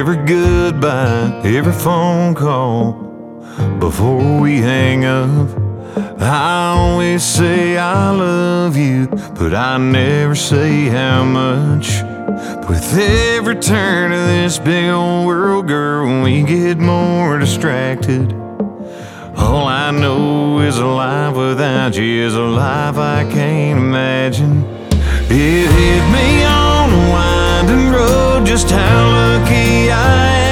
every goodbye, every phone call before we hang up. I always say I love you, but I never say how much. With every turn of this big old world, girl, we get more distracted. All I know is a life without you is a life I can't imagine. It hit me on a winding road, just how lucky I am.